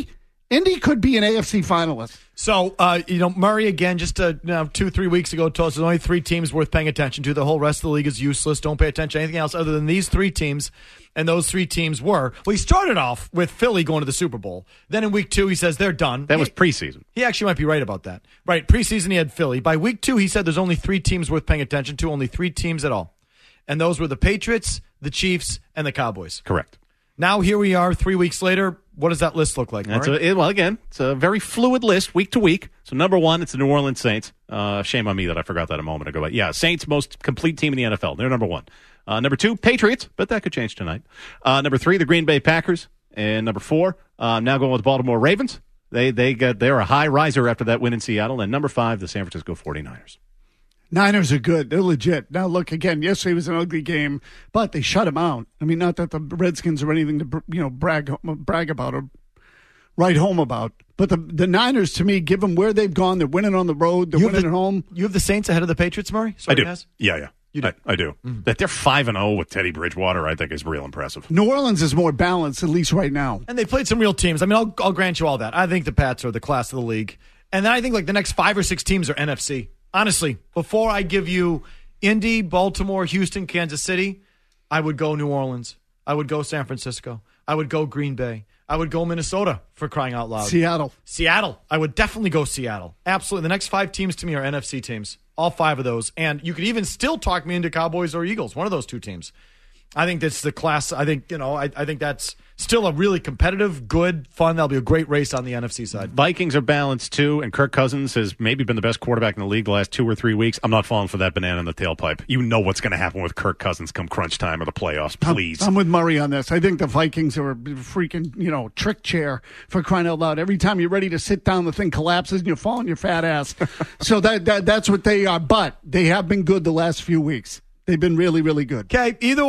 Indy could be an AFC finalist. So, Murray, again, just 2-3 weeks ago, told us there's only 3 teams worth paying attention to. The whole rest of the league is useless. Don't pay attention to anything else other than these 3 teams. And those 3 teams were, he started off with Philly going to the Super Bowl. Then in week 2, he says they're done. That was preseason. He actually might be right about that. Right, preseason he had Philly. By week 2, he said there's only 3 teams worth paying attention to, only 3 teams at all. And those were the Patriots, the Chiefs, and the Cowboys. Correct. Now here we are 3 weeks later. What does that list look like, Mark? It's a very fluid list week to week. So number 1, it's the New Orleans Saints. Shame on me that I forgot that a moment ago. But yeah, Saints, most complete team in the NFL. They're number 1. Number 2, Patriots, but that could change tonight. Number 3, the Green Bay Packers. And number 4, now going with the Baltimore Ravens. They're a high riser after that win in Seattle. And number 5, the San Francisco 49ers. Niners are good. They're legit. Now, look, again, yesterday was an ugly game, but they shut them out. I mean, not that the Redskins are anything to brag about or write home about. But the Niners, to me, given where they've gone, they're winning on the road, they're winning at home. You have the Saints ahead of the Patriots, Murray? I do. Yeah. You do? I do. Mm-hmm. That they're 5-0 with Teddy Bridgewater, I think, is real impressive. New Orleans is more balanced, at least right now. And they played some real teams. I mean, I'll grant you all that. I think the Pats are the class of the league. And then I think the next 5 or 6 teams are NFC. Honestly, before I give you Indy, Baltimore, Houston, Kansas City, I would go New Orleans. I would go San Francisco. I would go Green Bay. I would go Minnesota, for crying out loud. Seattle. I would definitely go Seattle. Absolutely. The next 5 teams to me are NFC teams. All 5 of those. And you could even still talk me into Cowboys or Eagles, one of those 2 teams. I think that's the class. I think, I think that's still a really competitive, good, fun. That'll be a great race on the NFC side. Vikings are balanced, too, and Kirk Cousins has maybe been the best quarterback in the league the last 2 or 3 weeks. I'm not falling for that banana in the tailpipe. You know what's going to happen with Kirk Cousins come crunch time or the playoffs, please. I'm with Murray on this. I think the Vikings are a freaking, trick chair, for crying out loud. Every time you're ready to sit down, the thing collapses and you fall on your fat ass. So that's what they are. But they have been good the last few weeks. They've been really, really good. Okay, either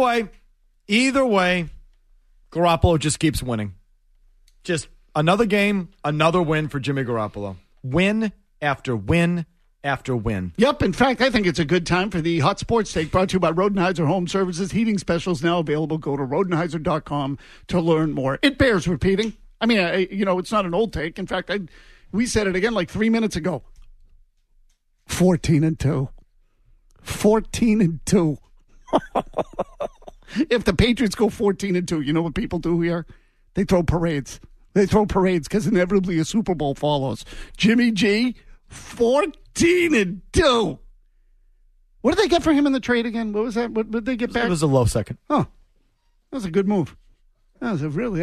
way, Garoppolo just keeps winning. Just another game, another win for Jimmy Garoppolo. Win after win after win. Yep. In fact, I think it's a good time for the Hot Sports Take, brought to you by Rodenheiser Home Services. Heating specials now available. Go to Rodenheiser.com to learn more. It bears repeating. I mean, it's not an old take. In fact, we said it again like 3 minutes ago. 14-2. 14-2. If the Patriots go 14-2, you know what people do here? They throw parades. They throw parades because inevitably a Super Bowl follows. Jimmy G, 14-2. What did they get for him in the trade again? What was that? What did they get back? It was a low second. Oh, that was a good move. I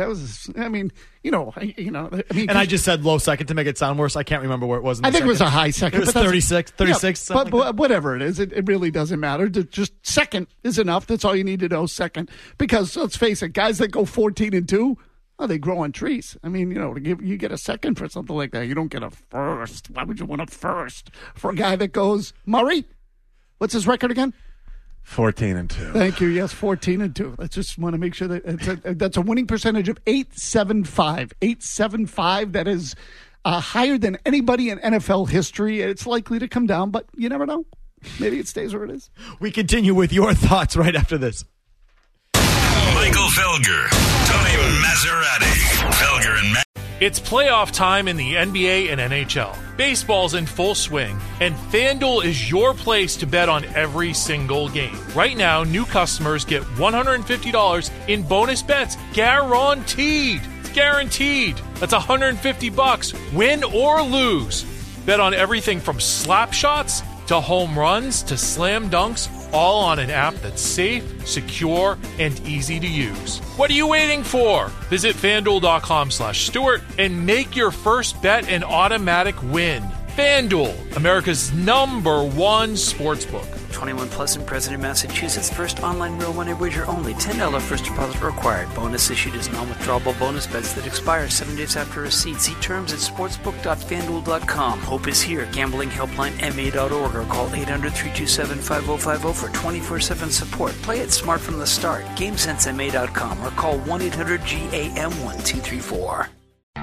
just said low second to make it sound worse. I can't remember where it was. I think it was a high second. It was 36. Yeah, but whatever it is, it really doesn't matter. Just second is enough. That's all you need to know, second. Because let's face it, guys that go 14-2, they grow on trees. I mean, you get a second for something like that. You don't get a first. Why would you want a first for a guy that goes, Murray? What's his record again? 14-2. Thank you. Yes, 14-2. Let's just want to make sure that that's a winning percentage of 875. 875. That is higher than anybody in NFL history. It's likely to come down, but you never know. Maybe it stays where it is. We continue with your thoughts right after this. Michael Felger, Tony Maserati, Felger and Matt. It's playoff time in the NBA and NHL. Baseball's in full swing, and FanDuel is your place to bet on every single game. Right now, new customers get $150 in bonus bets, guaranteed. It's guaranteed. That's $150, win or lose. Bet on everything from slap shots to home runs to slam dunks, all on an app that's safe, secure, and easy to use. What are you waiting for? Visit FanDuel.com/Stewart and make your first bet an automatic win. FanDuel, America's #1 sportsbook. 21 plus and present in Massachusetts. First online real money wager only. $10 first deposit required. Bonus issued as non-withdrawable bonus bets that expire 7 days after receipt. See terms at sportsbook.fanduel.com. Hope is here. Gambling helpline ma.org or call 800-327-5050 for 24/7 support. Play it smart from the start. GameSenseMA.com or call 1-800-GAM-1234.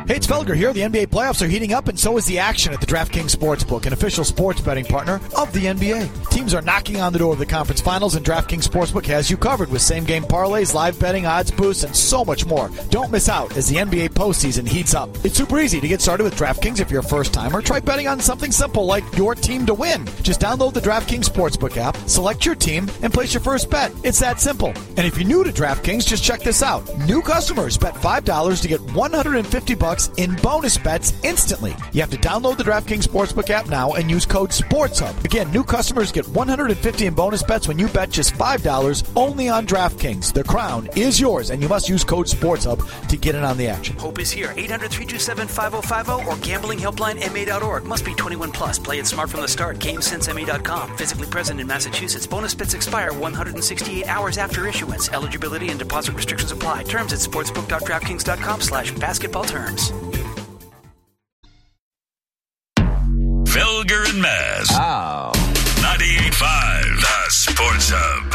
Hey, it's Felger here. The NBA playoffs are heating up, and so is the action at the DraftKings Sportsbook, an official sports betting partner of the NBA. Teams are knocking on the door of the conference finals, and DraftKings Sportsbook has you covered with same-game parlays, live betting, odds boosts, and so much more. Don't miss out as the NBA postseason heats up. It's super easy to get started with DraftKings if you're a first-timer. Try betting on something simple like your team to win. Just download the DraftKings Sportsbook app, select your team, and place your first bet. It's that simple. And if you're new to DraftKings, just check this out. New customers bet $5 to get $150 in bonus bets instantly. You have to download the DraftKings Sportsbook app now and use code SPORTSHUB. Again, new customers get $150 in bonus bets when you bet just $5 only on DraftKings. The crown is yours, and you must use code SPORTSHUB to get in on the action. Hope is here. 800-327-5050 or gamblinghelplinema.org. Must be 21 plus. Play it smart from the start. GameSenseMA.com. Physically present in Massachusetts. Bonus bets expire 168 hours after issuance. Eligibility and deposit restrictions apply. Terms at sportsbook.draftkings.com/basketball terms. Felger and Maz. 98.5, the Sports Hub.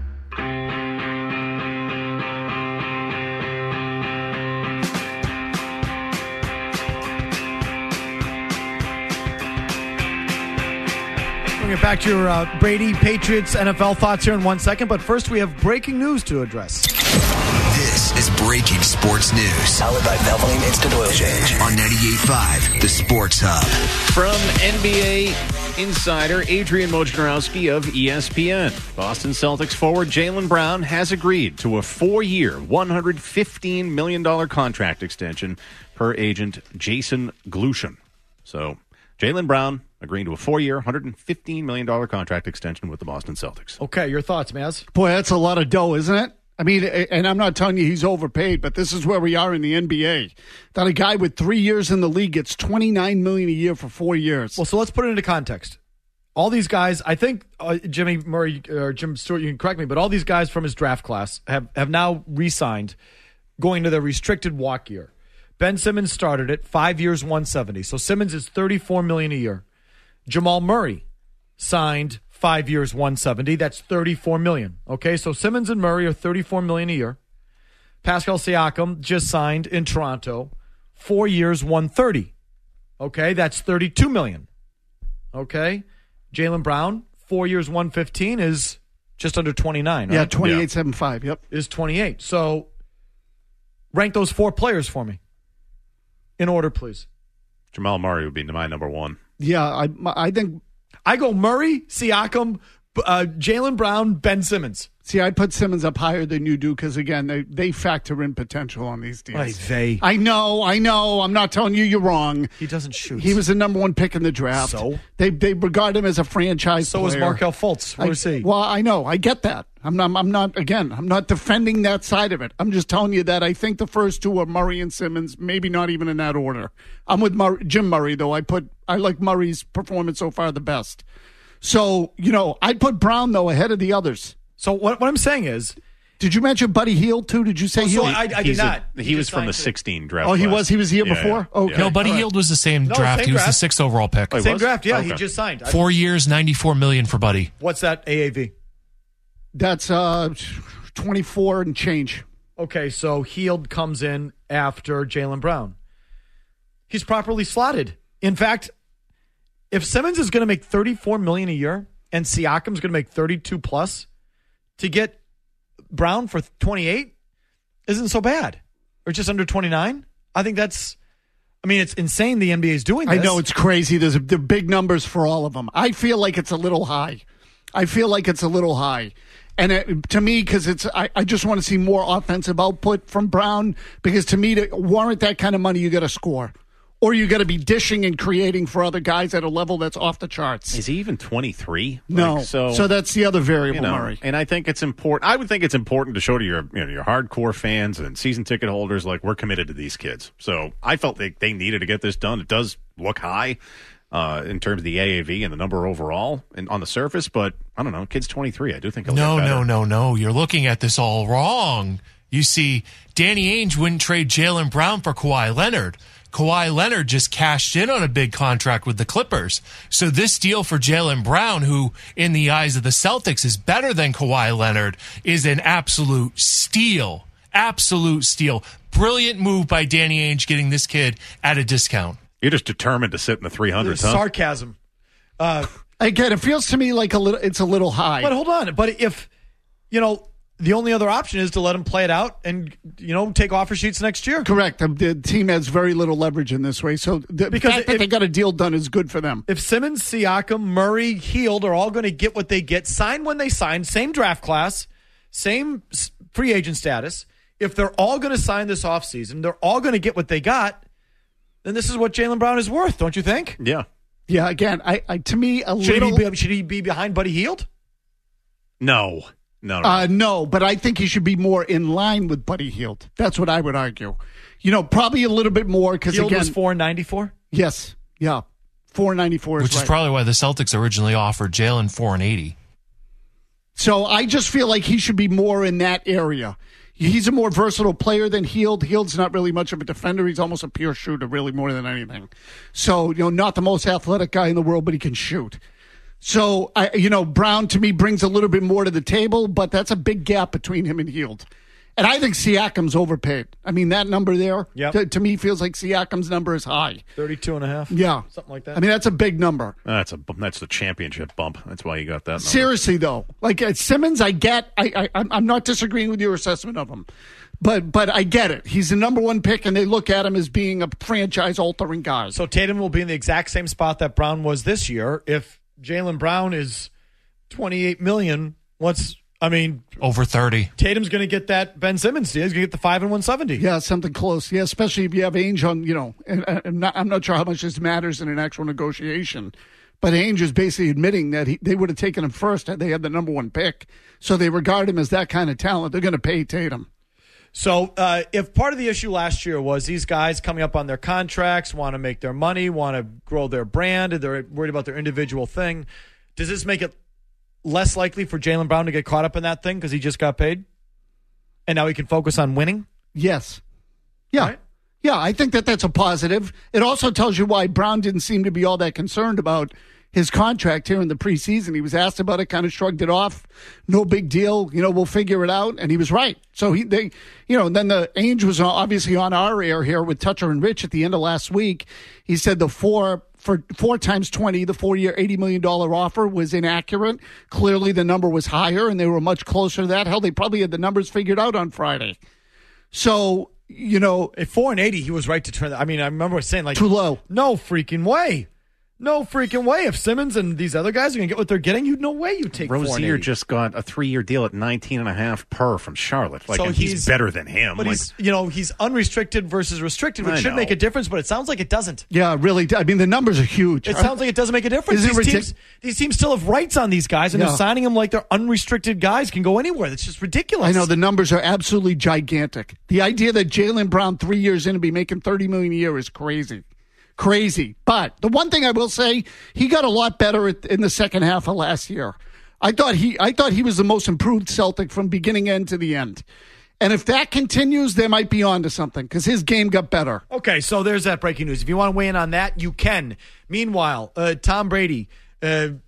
We'll get back to your Brady Patriots NFL thoughts here in 1 second, but first we have breaking news to address. This is Breaking Sports News. Powered by Valvoline Instant Oil Change. On 98.5, the Sports Hub. From NBA insider Adrian Wojnarowski of ESPN, Boston Celtics forward Jaylen Brown has agreed to a 4-year, $115 million contract extension per agent Jason Glushin. So Jaylen Brown agreeing to a 4-year, $115 million contract extension with the Boston Celtics. Okay, your thoughts, Maz? Boy, that's a lot of dough, isn't it? I mean, and I'm not telling you he's overpaid, but this is where we are in the NBA. That a guy with 3 years in the league gets $29 million a year for 4 years. Well, so let's put it into context. All these guys, I think Jimmy Murray or Jim Stewart, you can correct me, but all these guys from his draft class have now re-signed, going to the restricted walk year. Ben Simmons started it, 5 years, $170. So Simmons is $34 million a year. Jamal Murray signed 5 years, $170. That's $34 million. Okay, so Simmons and Murray are $34 million a year. Pascal Siakam just signed in Toronto, 4 years, $130. Okay, that's $32 million. Okay, Jaylen Brown, 4 years, $115 is just under 29. Right? Yeah, 28.75. Yep, is 28. So rank those four players for me in order, please. Jamal Murray would be my number one. Yeah, I think I go Murray, Siakam, Jaylen Brown, Ben Simmons. See, I put Simmons up higher than you do because, again, they factor in potential on these deals. I know. I'm not telling you you're wrong. He doesn't shoot. He was the number one pick in the draft. So? They regard him as a franchise player. So is Markelle Fultz. Where is he? Well, I know. I get that. I'm not defending that side of it. I'm just telling you that I think the first two are Murray and Simmons, maybe not even in that order. I'm with Jim Murray, though. I like Murray's performance so far the best. So, I'd put Brown, though, ahead of the others. So what I'm saying is, did you mention Buddy Hield too? Did you say Hield? I did not. He was from the 16 draft. Oh, he class. was. He was here before. Yeah. Okay. No, Buddy Hield was the same draft. He was the 6th overall pick. Same draft. Yeah, he just signed. 4 years, $94 million for Buddy. What's that AAV? That's 24 and change. Okay, so Hield comes in after Jaylen Brown. He's properly slotted. In fact, if Simmons is going to make $34 million a year and Siakam's going to make 32 plus, to get Brown for 28 isn't so bad. Or just under 29. I think it's insane the NBA is doing this. I know, it's crazy. There's big numbers for all of them. I feel like it's a little high. And to me, because I just want to see more offensive output from Brown, because to me, to warrant that kind of money, you got to score. Or you got to be dishing and creating for other guys at a level that's off the charts. Is he even 23? No. So that's the other variable, Murray. And I think it's important. I would think it's important to show to your hardcore fans and season ticket holders, like, we're committed to these kids. So I felt they needed to get this done. It does look high in terms of the AAV and the number overall and on the surface, but I don't know. Kid's 23. I do think he'll get better. No. You're looking at this all wrong. You see, Danny Ainge wouldn't trade Jaylen Brown for Kawhi Leonard. Kawhi Leonard just cashed in on a big contract with the Clippers. So this deal for Jaylen Brown, who in the eyes of the Celtics is better than Kawhi Leonard, is an absolute steal. Absolute steal. Brilliant move by Danny Ainge getting this kid at a discount. You're just determined to sit in the 300s, huh? Sarcasm. Again, it feels to me like it's a little high. But hold on. But if, the only other option is to let him play it out and, take offer sheets next year. Correct. The team has very little leverage in this way. So the fact that they got a deal done is good for them. If Simmons, Siakam, Murray, Hield are all going to get what they get, sign when they sign, same draft class, same free agent status, if they're all going to sign this offseason, they're all going to get what they got, then this is what Jaylen Brown is worth, don't you think? Yeah. Yeah, again, to me, Should he be behind Buddy Hield? No, but I think he should be more in line with Buddy Hield. That's what I would argue. Probably a little bit more because Hield again, was $494. Yes, yeah, $494, which is probably why the Celtics originally offered Jalen $480. So I just feel like he should be more in that area. He's a more versatile player than Hield. Hield's not really much of a defender. He's almost a pure shooter, really, more than anything. So, not the most athletic guy in the world, but he can shoot. So, Brown, to me, brings a little bit more to the table, but that's a big gap between him and Hield. And I think Siakam's overpaid. I mean, that number there, to me, feels like Siakam's number is high. 32.5? Yeah. Something like that. I mean, that's a big number. That's the championship bump. That's why you got that number. Seriously, though. Like, Simmons, I get. I'm not disagreeing with your assessment of him. But I get it. He's the number one pick, and they look at him as being a franchise-altering guy. So Tatum will be in the exact same spot that Brown was this year. If Jaylen Brown is $28 million, over 30. Tatum's going to get that Ben Simmons deal. He's going to get the 5 and 170. Yeah, something close. Yeah, especially if you have Ainge on, and I'm not sure how much this matters in an actual negotiation. But Ainge is basically admitting that they would have taken him first had they had the number one pick. So they regard him as that kind of talent. They're going to pay Tatum. So if part of the issue last year was these guys coming up on their contracts, want to make their money, want to grow their brand, and they're worried about their individual thing, does this make it less likely for Jaylen Brown to get caught up in that thing because he just got paid? And now he can focus on winning? Yes. Yeah. Right? Yeah, I think that's a positive. It also tells you why Brown didn't seem to be all that concerned about his contract here in the preseason. He was asked about it, kind of shrugged it off. No big deal. We'll figure it out. And he was right. So then the Ainge was obviously on our air here with Toucher and Rich at the end of last week. He said the for 4 times 20, the 4-year, $80 million offer was inaccurate. Clearly the number was higher and they were much closer to that. Hell, they probably had the numbers figured out on Friday. So, at 4 and 80, he was right to turn that. I mean, I remember saying too low. No freaking way. No freaking way. If Simmons and these other guys are going to get what they're getting, no way you take Rozier just got a 3-year deal at $19.5 per from Charlotte. So he's better than him. But he's unrestricted versus restricted, which should make a difference, but it sounds like it doesn't. Yeah, really. I mean, the numbers are huge. It sounds like it doesn't make a difference. These teams still have rights on these guys, and they're signing them like they're unrestricted guys, can go anywhere. That's just ridiculous. I know. The numbers are absolutely gigantic. The idea that Jaylen Brown 3 years in to be making $30 million a year is crazy. Crazy. But the one thing I will say, he got a lot better in the second half of last year. I thought he was the most improved Celtic from beginning end to the end. And if that continues, they might be on to something because his game got better. Okay, so there's that breaking news. If you want to weigh in on that, you can. Meanwhile, Tom Brady, the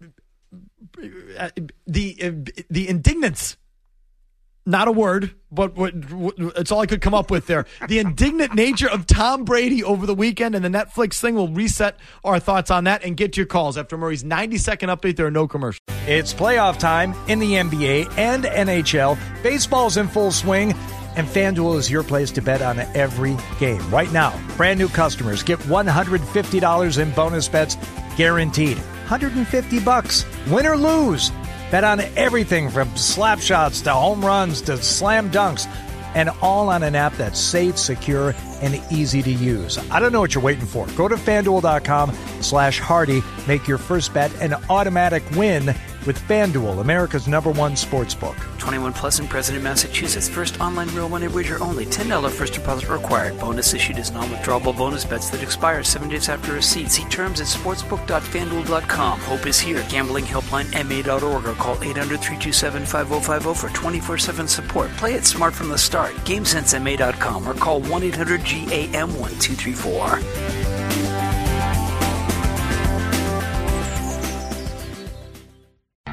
indignance. Not a word, but it's all I could come up with there. The indignant nature of Tom Brady over the weekend and the Netflix thing will reset our thoughts on that and get your calls. After Murray's 90-second update, there are no commercials. It's playoff time in the NBA and NHL. Baseball's in full swing, and FanDuel is your place to bet on every game. Right now, brand new customers get $150 in bonus bets guaranteed. $150, win or lose. Bet on everything from slap shots to home runs to slam dunks, and all on an app that's safe, secure, and easy to use. I don't know what you're waiting for. Go to FanDuel.com/Hardy. Make your first bet an automatic win with FanDuel, America's #1 sportsbook. 21 plus and present in Massachusetts. First online real money wager only. $10 first deposit required. Bonus issued as non-withdrawable bonus bets that expire 7 days after receipt. See terms at sportsbook.fanduel.com. Hope is here. Gambling helpline MA.org or call 800-327-5050 for 24/7 support. Play it smart from the start. GameSenseMA.com or call 1-800-GAM-1234.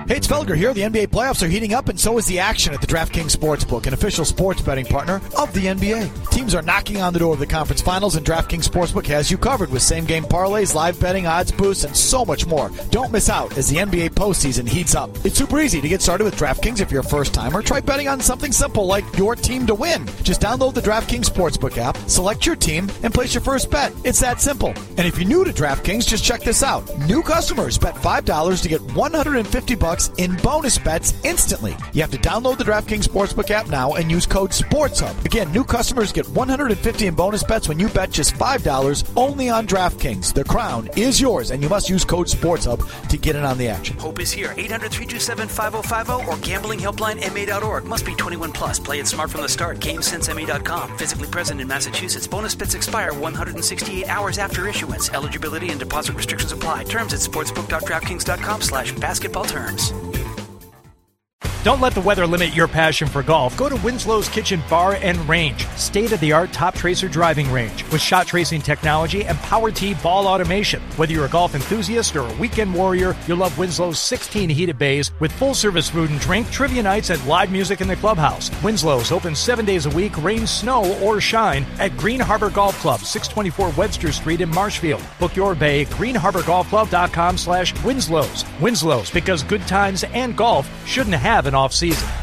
Hey, it's Felger here. The NBA playoffs are heating up, and so is the action at the DraftKings Sportsbook, an official sports betting partner of the NBA. Teams are knocking on the door of the conference finals, and DraftKings Sportsbook has you covered with same-game parlays, live betting, odds boosts, and so much more. Don't miss out as the NBA postseason heats up. It's super easy to get started with DraftKings if you're a first-timer. Try betting on something simple like your team to win. Just download the DraftKings Sportsbook app, select your team, and place your first bet. It's that simple. And if you're new to DraftKings, just check this out. New customers bet $5 to get $150 in bonus bets instantly. You have to download the DraftKings Sportsbook app now and use code SPORTSHUB. Again, new customers get $150 in bonus bets when you bet just $5 only on DraftKings. The crown is yours, and you must use code SPORTSHUB to get in on the action. Hope is here. 800-327-5050 or gamblinghelplinema.org. Must be 21 plus. Play it smart from the start. GameSenseMA.com. Physically present in Massachusetts. Bonus bets expire 168 hours after issuance. Eligibility and deposit restrictions apply. Terms at sportsbook.draftkings.com/basketball terms. Don't let the weather limit your passion for golf. Go to Winslow's Kitchen Bar and Range, state-of-the-art Top Tracer driving range with shot tracing technology and Power Tee ball automation. Whether you're a golf enthusiast or a weekend warrior, you'll love Winslow's 16 heated bays with full-service food and drink, trivia nights, and live music in the clubhouse. Winslow's open 7 days a week, rain, snow, or shine, at Green Harbor Golf Club, 624 Webster Street in Marshfield. Book your bay at greenharborgolfclub.com/Winslow's. Winslow's, because good times and golf shouldn't have an off-season.